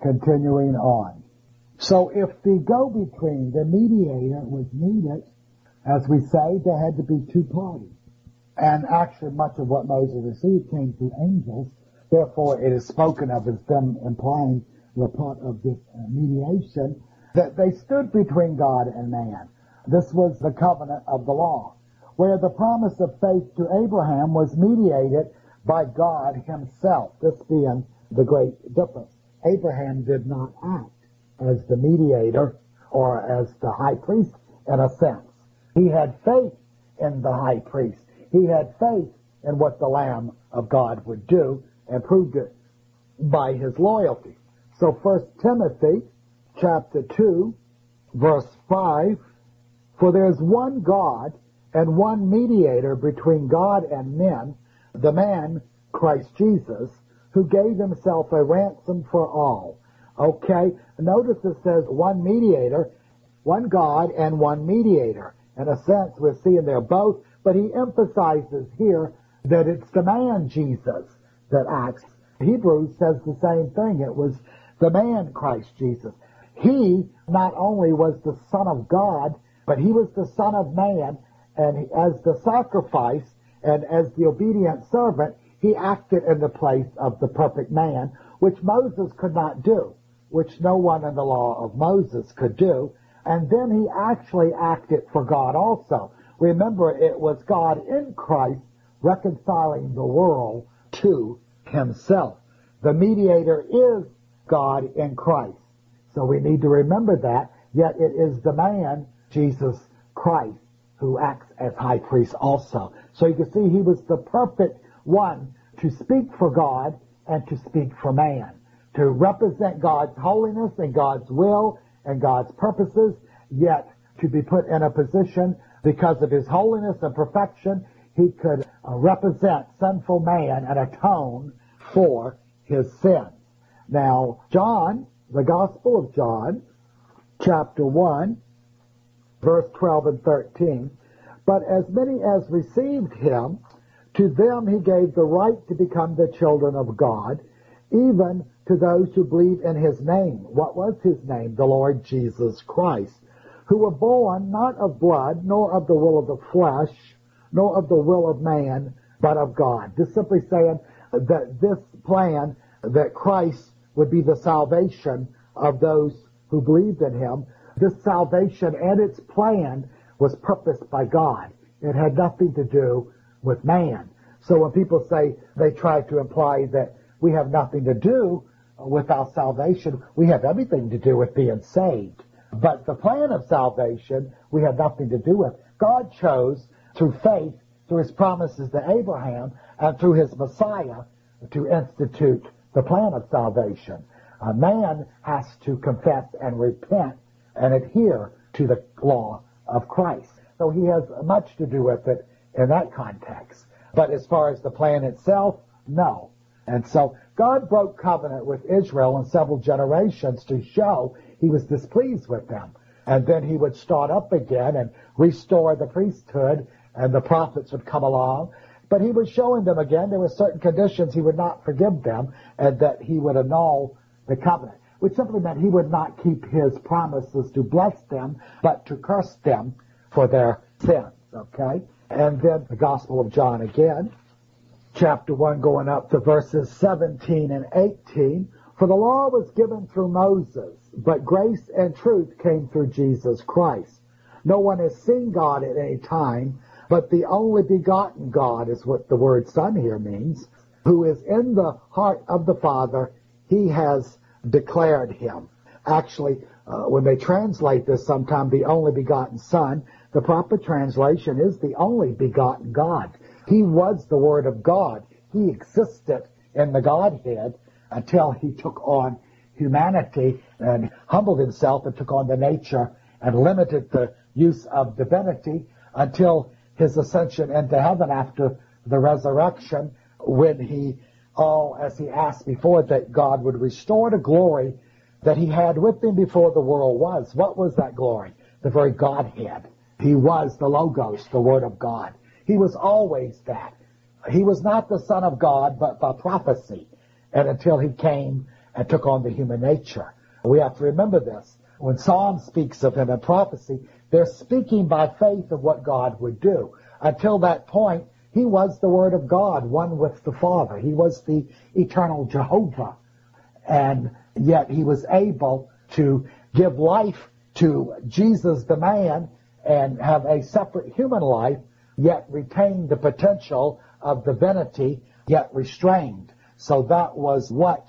continuing on. So if the go-between, the mediator, was needed, as we say, there had to be two parties. And actually much of what Moses received came through angels. Therefore, it is spoken of as them implying were part of this mediation, that they stood between God and man. This was the covenant of the law, where the promise of faith to Abraham was mediated by God himself, this being the great difference. Abraham did not act as the mediator or as the high priest in a sense. He had faith in the high priest. He had faith in what the Lamb of God would do and proved it by his loyalty. So 1 Timothy chapter 2, verse 5, for there is one God and one mediator between God and men, the man, Christ Jesus, who gave himself a ransom for all. Okay, notice it says one mediator, one God and one mediator. In a sense, we're seeing they're both, but he emphasizes here that it's the man Jesus that acts. Hebrews says the same thing. It was the man Christ Jesus. He not only was the Son of God, but he was the Son of Man, and as the sacrifice and as the obedient servant, he acted in the place of the perfect man, which Moses could not do, which no one in the law of Moses could do. And then he actually acted for God also. Remember, it was God in Christ reconciling the world to himself. The mediator is God in Christ. So we need to remember that, yet it is the man, Jesus Christ, who acts as high priest also. So you can see he was the perfect one to speak for God and to speak for man, to represent God's holiness and God's will and God's purposes, yet to be put in a position because of his holiness and perfection, he could represent sinful man and atone for his sins. Now, John, the Gospel of John, chapter 1, verse 12 and 13, but as many as received him, to them he gave the right to become the children of God, even to those who believe in his name. What was his name? The Lord Jesus Christ, who were born not of blood, nor of the will of the flesh, nor of the will of man, but of God. Just simply saying that this plan, that Christ would be the salvation of those who believed in him, this salvation and its plan was purposed by God. It had nothing to do with man. So when people say, they try to imply that we have nothing to do with our salvation, we have everything to do with being saved. But the plan of salvation, we have nothing to do with. God chose, through faith, through his promises to Abraham, and through his Messiah, to institute the plan of salvation. A man has to confess and repent and adhere to the law of Christ. So he has much to do with it in that context. But as far as the plan itself, no. And so God broke covenant with Israel in several generations to show he was displeased with them. And then he would start up again and restore the priesthood, and the prophets would come along. But he was showing them again there were certain conditions he would not forgive them, and that he would annul the covenant, which simply meant he would not keep his promises to bless them, but to curse them for their sins. Okay? And then the Gospel of John again, chapter 1, going up to verses 17 and 18. For the law was given through Moses, but grace and truth came through Jesus Christ. No one has seen God at any time, but the only begotten God is what the word Son here means, who is in the heart of the Father. He has declared him. Actually, when they translate this sometime, the only begotten Son, the proper translation is the only begotten God. He was the Word of God. He existed in the Godhead until he took on humanity and humbled himself and took on the nature and limited the use of divinity until his ascension into heaven after the resurrection, when he, as he asked before, that God would restore the glory that he had with him before the world was. What was that glory? The very Godhead. He was the Logos, the Word of God. He was always that. He was not the Son of God, but by prophecy. And until he came and took on the human nature. We have to remember this. When Psalm speaks of him in prophecy, they're speaking by faith of what God would do. Until that point, he was the Word of God, one with the Father. He was the eternal Jehovah. And yet he was able to give life to Jesus the man and have a separate human life, yet retain the potential of divinity, yet restrained. So that was what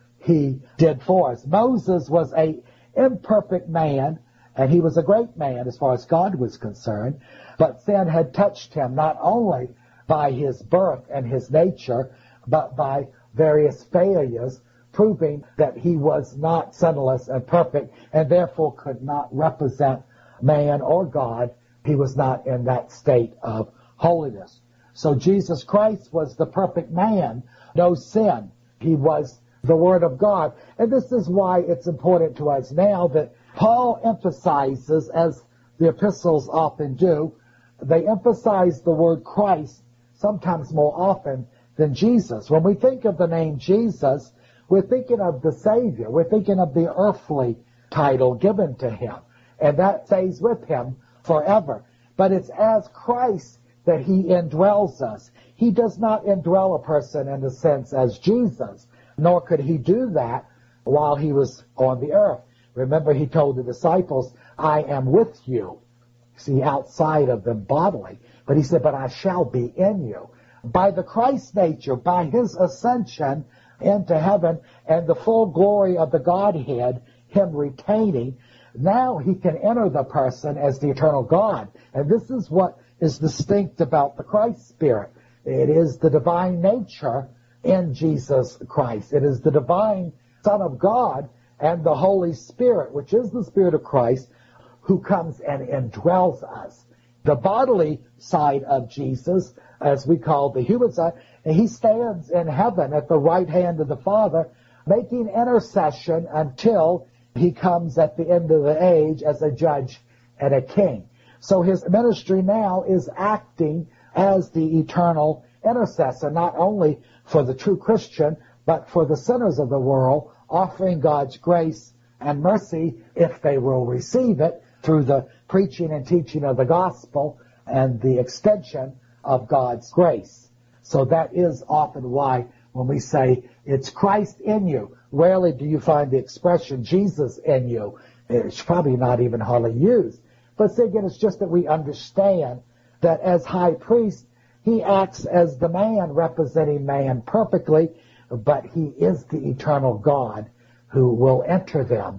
he did for us. Moses was an imperfect man, and he was a great man as far as God was concerned, but sin had touched him not only by his birth and his nature, but by various failures, proving that he was not sinless and perfect, and therefore could not represent man or God. He was not in that state of holiness. So Jesus Christ was the perfect man, no sin. He was the Word of God. And this is why it's important to us now that Paul emphasizes, as the epistles often do, they emphasize the word Christ sometimes more often than Jesus. When we think of the name Jesus, we're thinking of the Savior. We're thinking of the earthly title given to him. And that stays with him forever. But it's as Christ that he indwells us. He does not indwell a person in the sense as Jesus, nor could he do that while he was on the earth. Remember, he told the disciples, I am with you. See, outside of them bodily. But he said, but I shall be in you. By the Christ nature, by his ascension into heaven and the full glory of the Godhead, him retaining, now he can enter the person as the eternal God. And this is what is distinct about the Christ Spirit. It is the divine nature in Jesus Christ. It is the divine Son of God and the Holy Spirit, which is the Spirit of Christ, who comes and indwells us. The bodily side of Jesus, as we call the human side, and he stands in heaven at the right hand of the Father, making intercession until he comes at the end of the age as a judge and a king. So his ministry now is acting as the eternal intercessor, not only for the true Christian, but for the sinners of the world, offering God's grace and mercy if they will receive it through the preaching and teaching of the gospel and the extension of God's grace. So that is often why when we say it's Christ in you, rarely do you find the expression Jesus in you. It's probably not even hardly used. But say again, it's just that we understand that as high priest, he acts as the man representing man perfectly, but he is the eternal God who will enter them.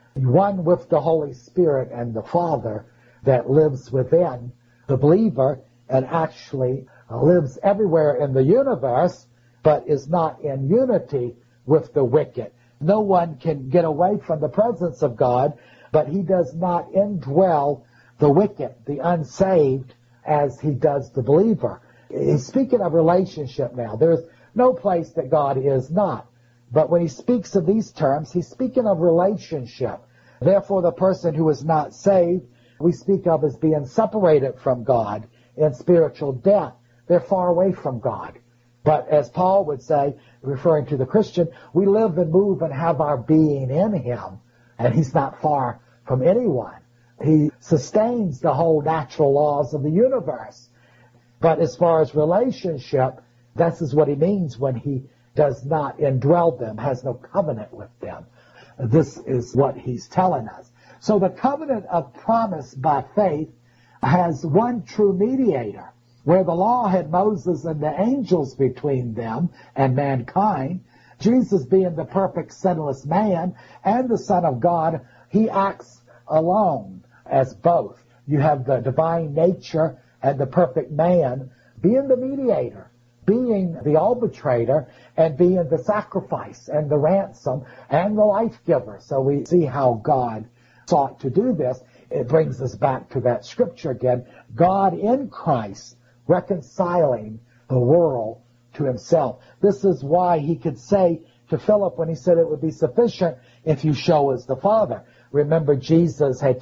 One with the Holy Spirit and the Father that lives within the believer and actually lives everywhere in the universe, but is not in unity with the wicked. No one can get away from the presence of God, but he does not indwell the wicked, the unsaved, as he does the believer. He's speaking of relationship now. There's no place that God is not. But when he speaks of these terms, he's speaking of relationship. Therefore, the person who is not saved, we speak of as being separated from God in spiritual death. They're far away from God. But as Paul would say, referring to the Christian, we live and move and have our being in him. And he's not far from anyone. He sustains the whole natural laws of the universe. But as far as relationship, this is what he means when he does not indwell them, has no covenant with them. This is what he's telling us. So the covenant of promise by faith has one true mediator. Where the law had Moses and the angels between them and mankind, Jesus being the perfect sinless man and the Son of God, he acts alone as both. You have the divine nature and the perfect man being the mediator, being the arbitrator, and being the sacrifice and the ransom and the life giver. So we see how God sought to do this. It brings us back to that scripture again. God in Christ reconciling the world to himself. This is why he could say to Philip when he said it would be sufficient if you show us the Father. Remember, God had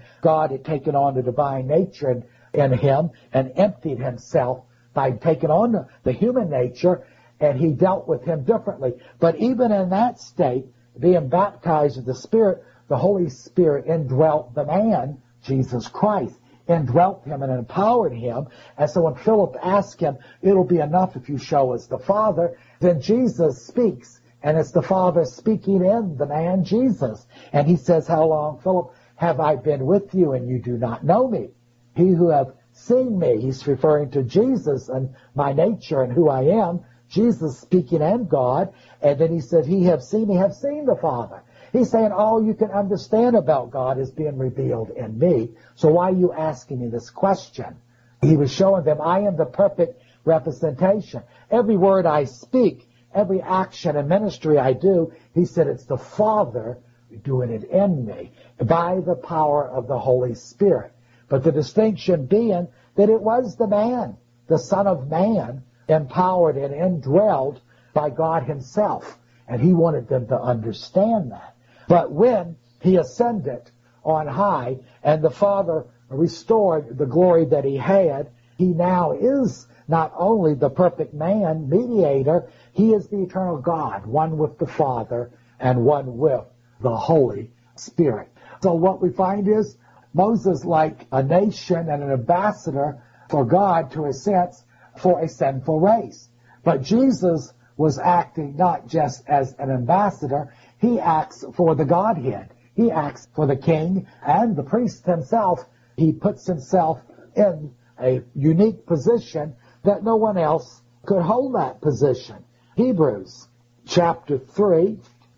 taken on the divine nature in him and emptied himself by taking on the human nature and he dealt with him differently. But even in that state, being baptized with the Spirit, the Holy Spirit indwelt the man, Jesus Christ, indwelt him and empowered him. And so when Philip asked him, it'll be enough if you show us the Father, then Jesus speaks. And it's the Father speaking in the man Jesus. And he says, how long, Philip, have I been with you and you do not know me? He who have seen me, he's referring to Jesus and my nature and who I am. Jesus speaking and God. And then he said, he have seen me, have seen the Father. He's saying all you can understand about God is being revealed in me. So why are you asking me this question? He was showing them, I am the perfect representation. Every word I speak, every action and ministry I do, he said it's the Father doing it in me by the power of the Holy Spirit. But the distinction being that it was the man, the Son of Man, empowered and indwelled by God himself. And he wanted them to understand that. But when he ascended on high and the Father restored the glory that he had, he now is not only the perfect man, mediator, he is the eternal God, one with the Father and one with the Holy Spirit. So what we find is Moses, like a nation and an ambassador for God, to a sense, for a sinful race. But Jesus was acting not just as an ambassador, he acts for the Godhead. He acts for the king and the priest himself. He puts himself in a unique position that no one else could hold that position. Hebrews chapter 3,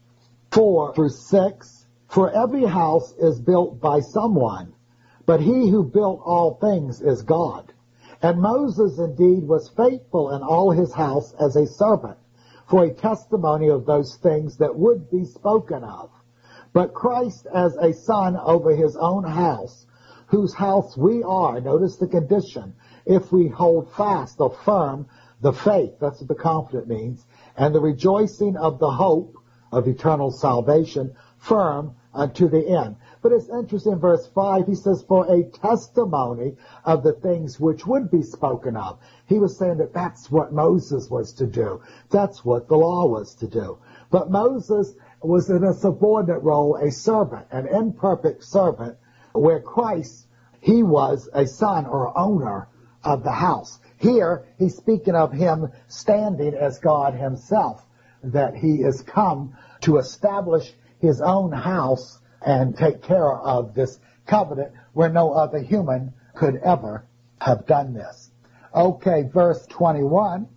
4 through 6. For every house is built by someone, but he who built all things is God. And Moses indeed was faithful in all his house as a servant, for a testimony of those things that would be spoken of. But Christ as a son over his own house, whose house we are, notice the condition, if we hold fast or firm the faith, that's what the confident means, and the rejoicing of the hope of eternal salvation, firm unto the end. But it's interesting, verse 5, he says, for a testimony of the things which would be spoken of. He was saying that that's what Moses was to do. That's what the law was to do. But Moses was in a subordinate role, a servant, an imperfect servant, where Christ, he was a son or owner of the house. Here, he's speaking of him standing as God himself, that he is come to establish his own house and take care of this covenant where no other human could ever have done this. Okay, verse 21.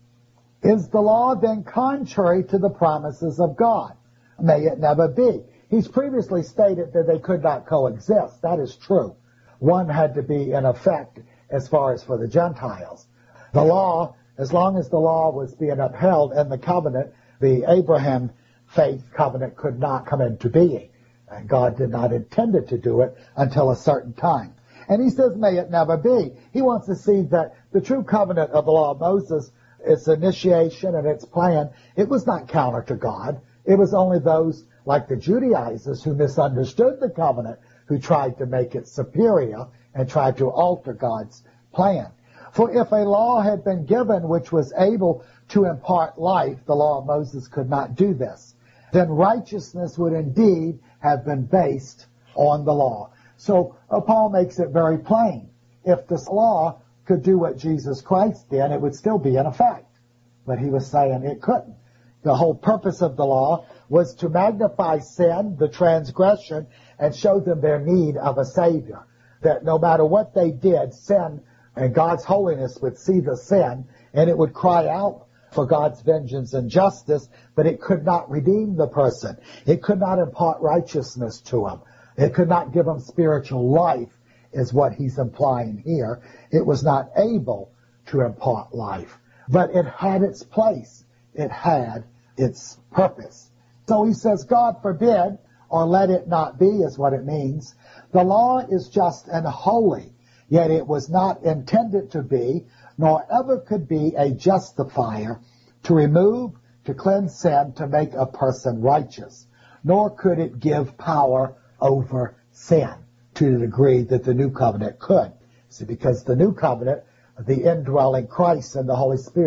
Is the law then contrary to the promises of God? May it never be. He's previously stated that they could not coexist. That is true. One had to be in effect as far as for the Gentiles. The law, as long as the law was being upheld in the covenant, the Abraham faith covenant could not come into being. And God did not intend it to do it until a certain time. And he says, may it never be. He wants to see that the true covenant of the law of Moses, its initiation and its plan, it was not counter to God. It was only those like the Judaizers who misunderstood the covenant, who tried to make it superior and tried to alter God's plan. For if a law had been given which was able to impart life, the law of Moses could not do this, then righteousness would indeed have been based on the law. So Paul makes it very plain. If this law could do what Jesus Christ did, it would still be in effect. But he was saying it couldn't. The whole purpose of the law was to magnify sin, the transgression, and show them their need of a Savior. That no matter what they did, sin and God's holiness would see the sin, and it would cry out for God's vengeance and justice, but it could not redeem the person. It could not impart righteousness to him. It could not give him spiritual life, is what he's implying here. It was not able to impart life. But it had its place. It had its purpose. So he says, God forbid, or let it not be is what it means. The law is just and holy, yet it was not intended to be, nor ever could be a justifier to remove, to cleanse sin, to make a person righteous. Nor could it give power over sin to the degree that the new covenant could. See, because the new covenant, the indwelling Christ and the Holy Spirit,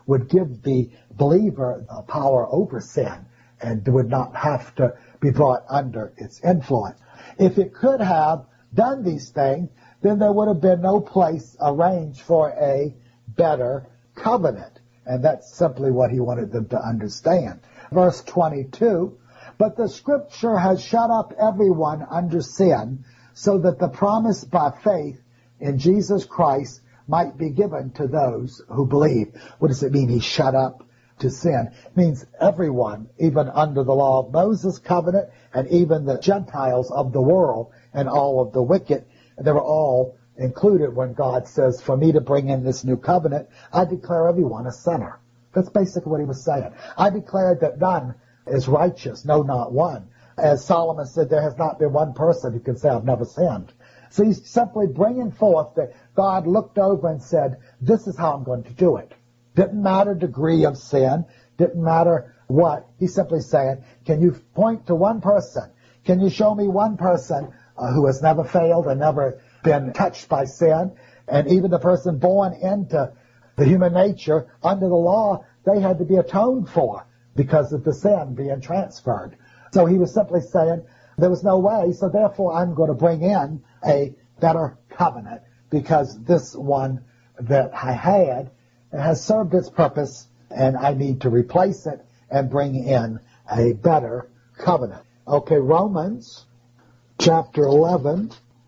would give the believer power over sin and would not have to be brought under its influence. If it could have done these things, then there would have been no place arranged for a better covenant. And that's simply what he wanted them to understand. Verse 22, but the Scripture has shut up everyone under sin, so that the promise by faith in Jesus Christ might be given to those who believe. What does it mean, he shut up to sin? It means everyone, even under the law of Moses covenant, and even the Gentiles of the world and all of the wicked, they were all included when God says, for me to bring in this new covenant, I declare everyone a sinner. That's basically what he was saying. I declare that none is righteous, no, not one. As Solomon said, there has not been one person who can say, I've never sinned. So he's simply bringing forth that God looked over and said, this is how I'm going to do it. Didn't matter degree of sin, didn't matter what. He's simply saying, can you point to one person? Can you show me one person who has never failed and never been touched by sin? And even the person born into the human nature under the law, they had to be atoned for because of the sin being transferred. So he was simply saying, there was no way, so therefore I'm going to bring in a better covenant, because this one that I had has served its purpose, and I need to replace it and bring in a better covenant. Okay, Romans chapter 11,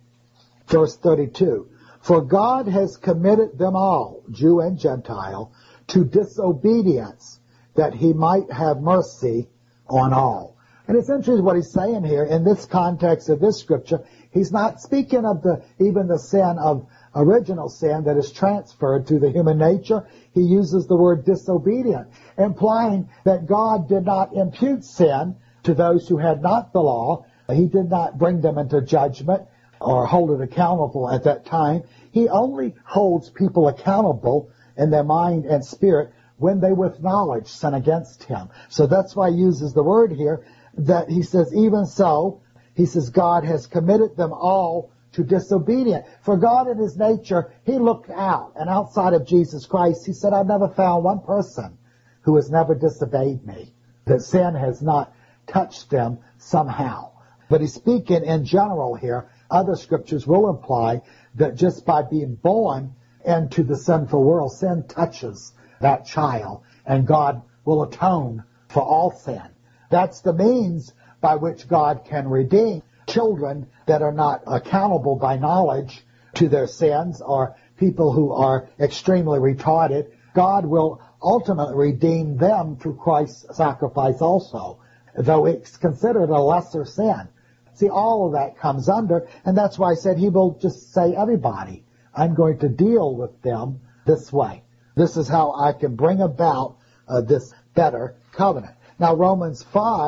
verse 32. For God has committed them all, Jew and Gentile, to disobedience, that he might have mercy on all. And it's interesting what he's saying here in this context of this scripture. He's not speaking of even the sin of original sin that is transferred to the human nature. He uses the word disobedient, implying that God did not impute sin to those who had not the law. He did not bring them into judgment or hold it accountable at that time. He only holds people accountable in their mind and spirit when they with knowledge sin against him. So that's why he uses the word here, that he says, even so, he says, God has committed them all to disobedience. For God in his nature, he looked out, and outside of Jesus Christ, he said, I've never found one person who has never disobeyed me, that sin has not touched them somehow. But he's speaking in general here. Other scriptures will imply that just by being born into the sinful world, sin touches that child, and God will atone for all sin. That's the means by which God can redeem children that are not accountable by knowledge to their sins, or people who are extremely retarded. God will ultimately redeem them through Christ's sacrifice also, though it's considered a lesser sin. See, all of that comes under, and that's why I said he will just say, everybody, I'm going to deal with them this way. This is how I can bring about this better covenant. Now, Romans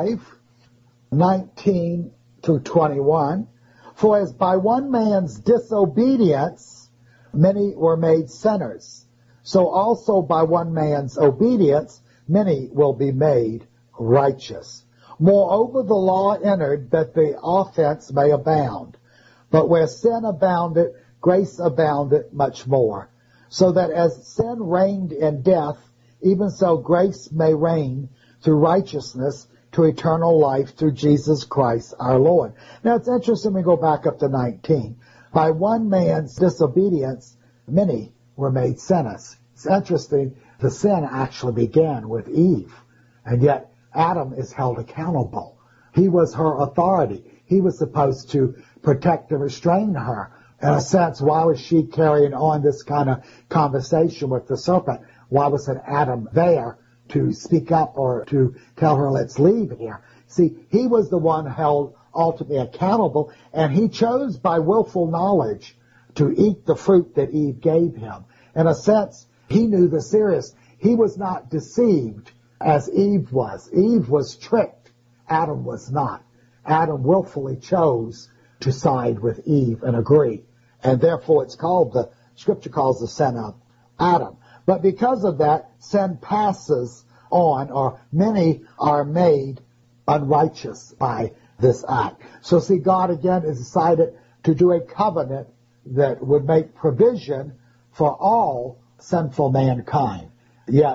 5:19 through 21, for as by one man's disobedience many were made sinners, so also by one man's obedience many will be made righteous. Moreover, the law entered that the offense may abound. But where sin abounded, grace abounded much more. So that as sin reigned in death, even so grace may reign through righteousness to eternal life through Jesus Christ our Lord. Now it's interesting, we go back up to 19. By one man's disobedience, many were made sinners. It's interesting, the sin actually began with Eve, and yet Adam is held accountable. He was her authority. He was supposed to protect and restrain her. In a sense, why was she carrying on this kind of conversation with the serpent? Why wasn't Adam there to speak up or to tell her, let's leave here? See, he was the one held ultimately accountable, and he chose by willful knowledge to eat the fruit that Eve gave him. In a sense, he knew the serious. He was not deceived as Eve was. Eve was tricked. Adam was not. Adam willfully chose to side with Eve and agree. And therefore it's called, the scripture calls the sin of Adam. But because of that, sin passes on, or many are made unrighteous by this act. So see, God again has decided to do a covenant that would make provision for all sinful mankind. Yet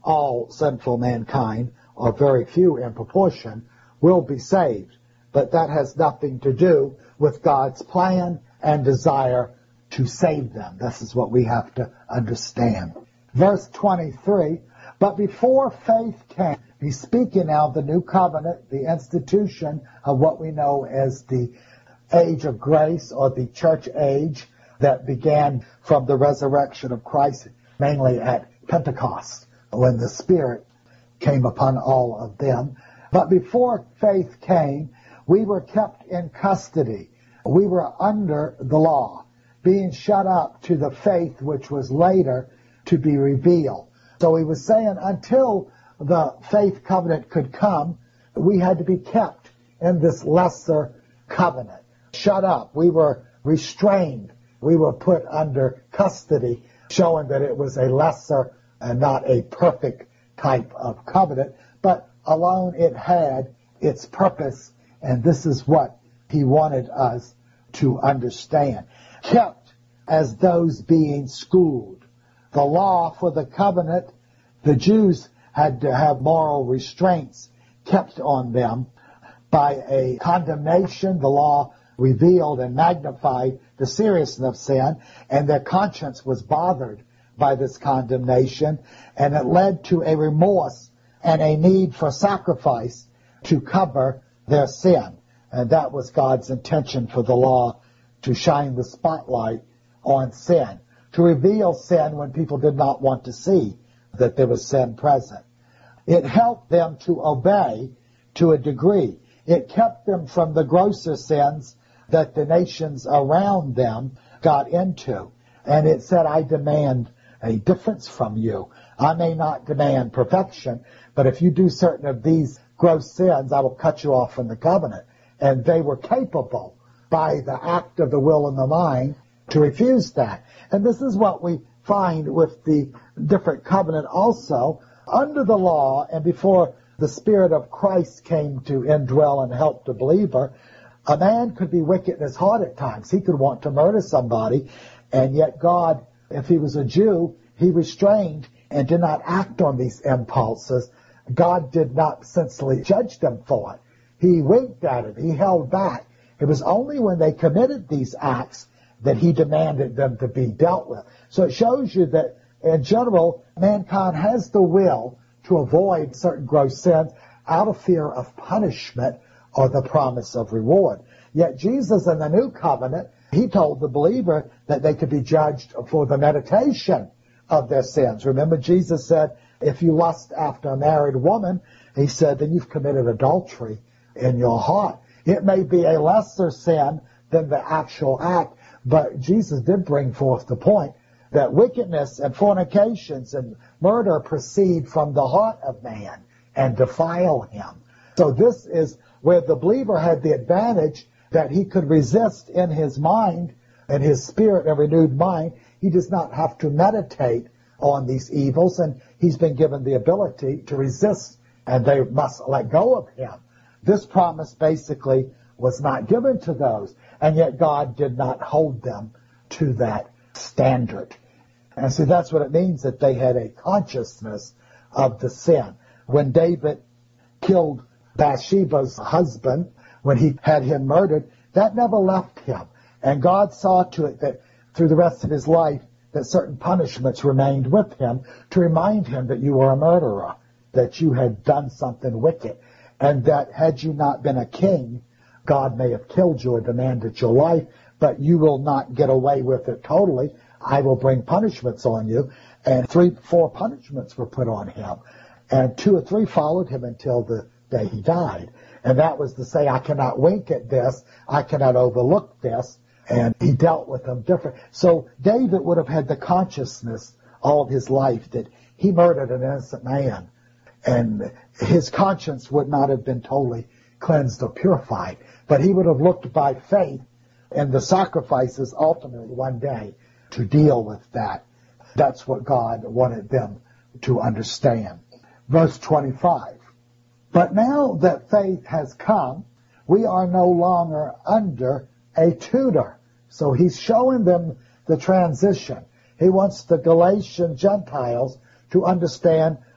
all sinful mankind, or very few in proportion, will be saved. But that has nothing to do with God's plan and desire to save them. This is what we have to understand. Verse 23, but before faith came, he's speaking now of the new covenant, the institution of what we know as the age of grace, or the church age, that began from the resurrection of Christ, mainly at Pentecost, when the Spirit came upon all of them. But before faith came, we were kept in custody. We were under the law, being shut up to the faith which was later to be revealed. So he was saying until the faith covenant could come, we had to be kept in this lesser covenant. Shut up. We were restrained. We were put under custody, showing that it was a lesser and not a perfect type of covenant, but alone it had its purpose, and this is what he wanted us to understand. Kept as those being schooled. The law for the covenant, the Jews had to have moral restraints kept on them by a condemnation. The law revealed and magnified the seriousness of sin, and their conscience was bothered by this condemnation, and it led to a remorse and a need for sacrifice to cover their sin. And that was God's intention for the law, to shine the spotlight on sin, to reveal sin when people did not want to see that there was sin present. It helped them to obey to a degree. It kept them from the grosser sins that the nations around them got into. And it said, I demand a difference from you. I may not demand perfection, but if you do certain of these gross sins, I will cut you off from the covenant. And they were capable, by the act of the will and the mind, to refuse that. And this is what we find with the different covenant also. Under the law, and before the Spirit of Christ came to indwell and help the believer, a man could be wicked in his heart at times. He could want to murder somebody, and yet God, if he was a Jew, he restrained and did not act on these impulses. God did not essentially judge them for it. He winked at it. He held back. It was only when they committed these acts that he demanded them to be dealt with. So it shows you that, in general, mankind has the will to avoid certain gross sins out of fear of punishment or the promise of reward. Yet Jesus in the new covenant, he told the believer that they could be judged for the meditation of their sins. Remember, Jesus said, if you lust after a married woman, he said, then you've committed adultery in your heart. It may be a lesser sin than the actual act, but Jesus did bring forth the point that wickedness and fornications and murder proceed from the heart of man and defile him. So this is where the believer had the advantage that he could resist in his mind and his spirit and renewed mind. He does not have to meditate on these evils, and he's been given the ability to resist, and they must let go of him. This promise basically was not given to those, and yet God did not hold them to that standard. And see, that's what it means that they had a consciousness of the sin. When David killed Bathsheba's husband, when he had him murdered, that never left him. And God saw to it that through the rest of his life, that certain punishments remained with him to remind him that you were a murderer, that you had done something wicked, and that had you not been a king, God may have killed you or demanded your life, but you will not get away with it totally. I will bring punishments on you. And 3-4 punishments were put on him. And 2 or 3 followed him until the day he died. And that was to say, I cannot wink at this, I cannot overlook this, and he dealt with them different. So David would have had the consciousness all of his life that he murdered an innocent man, and his conscience would not have been totally cleansed or purified, but he would have looked by faith and the sacrifices ultimately one day to deal with that. That's what God wanted them to understand. Verse 25. But now that faith has come, we are no longer under a tutor. So he's showing them the transition. He wants the Galatian Gentiles to understand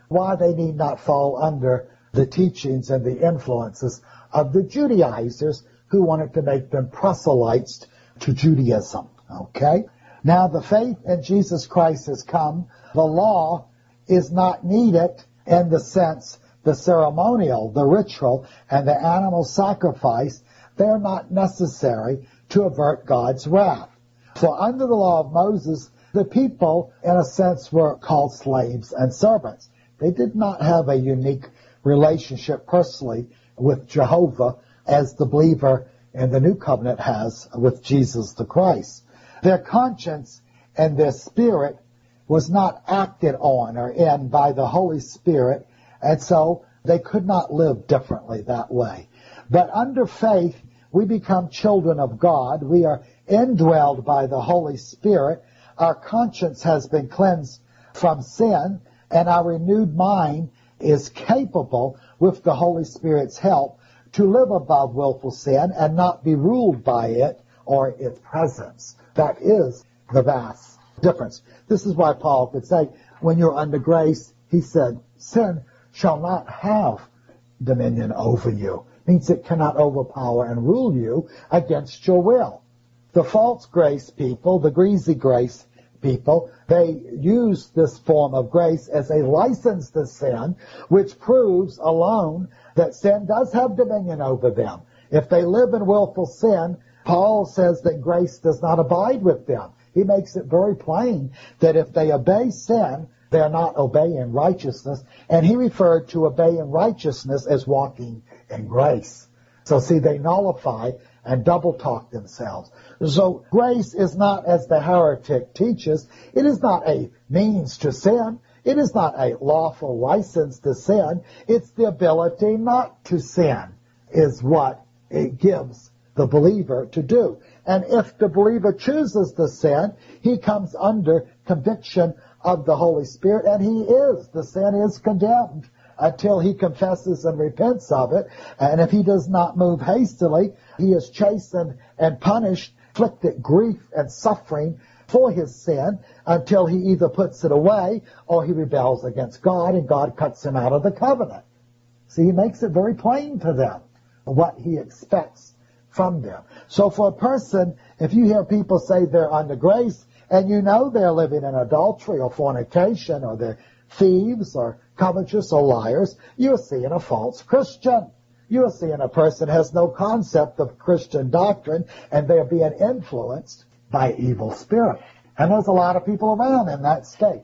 why they need not fall under the teachings and the influences of the Judaizers who wanted to make them proselytes to Judaism. Okay? Now the faith in Jesus Christ has come. The law is not needed in the sense the ceremonial, the ritual, and the animal sacrifice, they're not necessary to avert God's wrath. For under the law of Moses, the people, in a sense, were called slaves and servants. They did not have a unique relationship personally with Jehovah as the believer in the new covenant has with Jesus the Christ. Their conscience and their spirit was not acted on or in by the Holy Spirit, and so they could not live differently that way. But under faith, we become children of God. We are indwelled by the Holy Spirit. Our conscience has been cleansed from sin, and our renewed mind is capable, with the Holy Spirit's help, to live above willful sin and not be ruled by it or its presence. That is the vast difference. This is why Paul could say, when you're under grace, he said, sin shall not have dominion over you. Means it cannot overpower and rule you against your will. The false grace people, the greasy grace people, they use this form of grace as a license to sin, which proves alone that sin does have dominion over them. If they live in willful sin, Paul says that grace does not abide with them. He makes it very plain that if they obey sin, they are not obeying righteousness. And he referred to obeying righteousness as walking in grace. So see, they nullify and double talk themselves. So grace is not, as the heretic teaches, it is not a means to sin. It is not a lawful license to sin. It's the ability not to sin is what it gives the believer to do. And if the believer chooses to sin, he comes under conviction of the Holy Spirit, and he is. The sin is condemned until he confesses and repents of it. And if he does not move hastily, he is chastened and punished, inflicted grief and suffering for his sin until he either puts it away or he rebels against God and God cuts him out of the covenant. See, he makes it very plain to them what he expects from them. So for a person, if you hear people say they're under grace and you know they're living in adultery or fornication or they're thieves or covetous or liars, you're seeing a false Christian. You're seeing a person has no concept of Christian doctrine and they're being influenced by evil spirit. And there's a lot of people around in that state.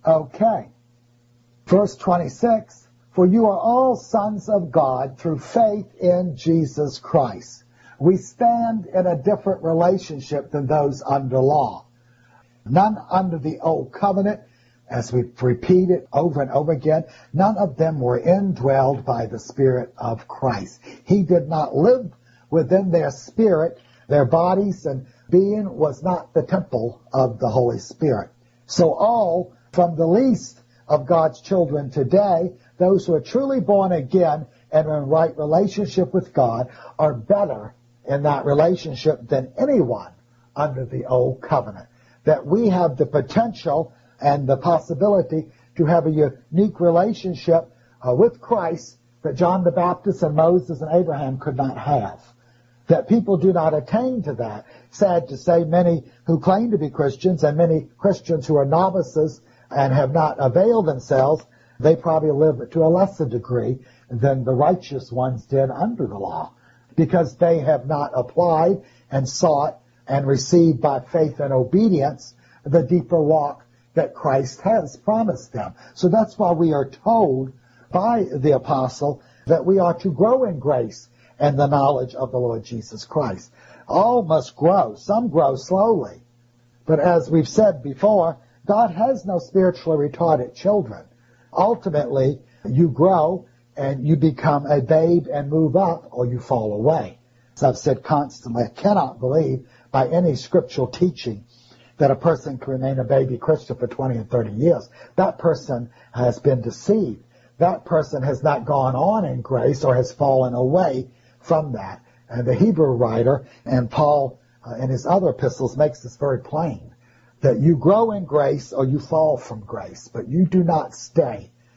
Okay. Verse 26, for you are all sons of God through faith in Jesus Christ. We stand in a different relationship than those under law. None under the old covenant, as we've repeated over and over again, none of them were indwelled by the Spirit of Christ. He did not live within their spirit. Their bodies and being was not the temple of the Holy Spirit. So all, from the least of God's children today, those who are truly born again and are in right relationship with God, are better in that relationship than anyone under the old covenant. That we have the potential and the possibility to have a unique relationship with Christ that John the Baptist and Moses and Abraham could not have. That people do not attain to that. Sad to say, many who claim to be Christians and many Christians who are novices and have not availed themselves, they probably live to a lesser degree than the righteous ones did under the law, because they have not applied and sought and received by faith and obedience the deeper walk that Christ has promised them. So that's why we are told by the apostle that we are to grow in grace and the knowledge of the Lord Jesus Christ. All must grow. Some grow slowly. But as we've said before, God has no spiritually retarded children. Ultimately, you grow and you become a babe and move up, or you fall away. As I've said constantly, I cannot believe by any scriptural teaching that a person can remain a baby Christian for 20 and 30 years. That person has been deceived. That person has not gone on in grace or has fallen away from that. And the Hebrew writer, and Paul in his other epistles, makes this very plain, that you grow in grace or you fall from grace, but you do not stay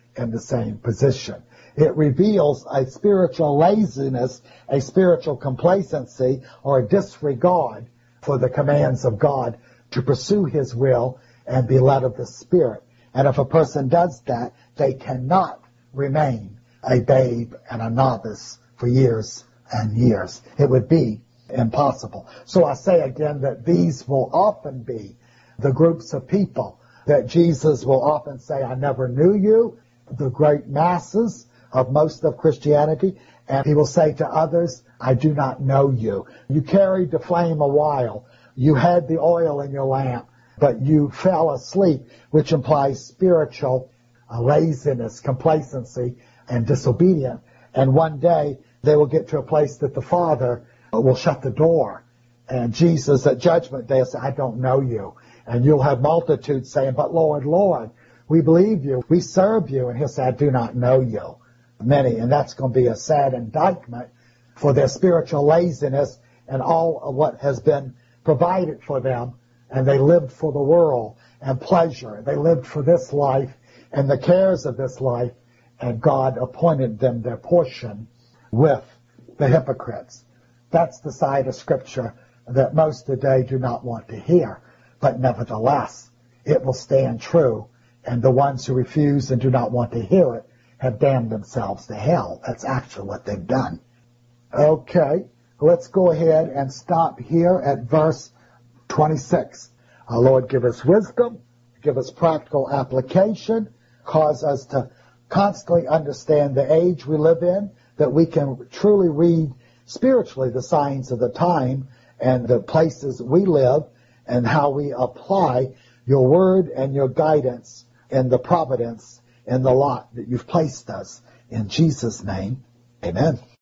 in the same position. It reveals a spiritual laziness, a spiritual complacency, or a disregard for the commands of God to pursue His will and be led of the Spirit. And if a person does that, they cannot remain a babe and a novice for years and years. It would be impossible. So I say again that these will often be the groups of people that Jesus will often say, I never knew you, the great masses of most of Christianity, and He will say to others, I do not know you. You carried the flame a while. You had the oil in your lamp, but you fell asleep, which implies spiritual laziness, complacency, and disobedience. And one day they will get to a place that the Father will shut the door. And Jesus at Judgment Day will say, I don't know you. And you'll have multitudes saying, but Lord, Lord, we believe you, we serve you. And He'll say, I do not know you. Many. And that's going to be a sad indictment for their spiritual laziness and all of what has been provided for them. And they lived for the world and pleasure. They lived for this life and the cares of this life. And God appointed them their portion with the hypocrites. That's the side of Scripture that most today do not want to hear. But nevertheless, it will stand true. And the ones who refuse and do not want to hear it have damned themselves to hell. That's actually what they've done. Okay, let's go ahead and stop here at verse 26. Our Lord, give us wisdom, give us practical application, cause us to constantly understand the age we live in, that we can truly read spiritually the signs of the time and the places we live and how we apply your word and your guidance and the providence and the lot that you've placed us. In Jesus' name, amen.